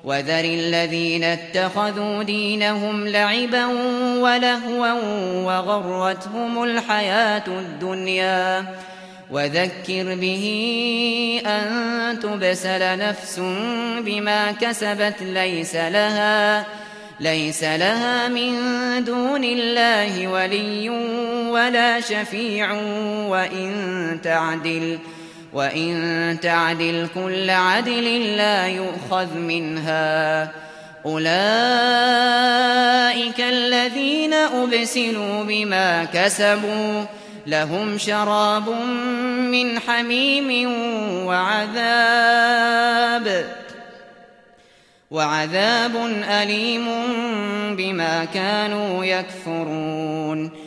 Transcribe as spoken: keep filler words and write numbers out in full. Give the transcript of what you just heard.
وذر الذين اتخذوا دينهم لعبا ولهوا وغرتهم الحياة الدنيا وذكر به أن تبسل نفس بما كسبت ليس لها ليس لها من دون الله ولي ولا شفيع وإن تعدل وإن تعدل كل عدل لا يؤخذ منها أولئك الذين أبسلوا بما كسبوا لهم شراب من حميم وعذاب وعذاب أليم بما كانوا يكفرون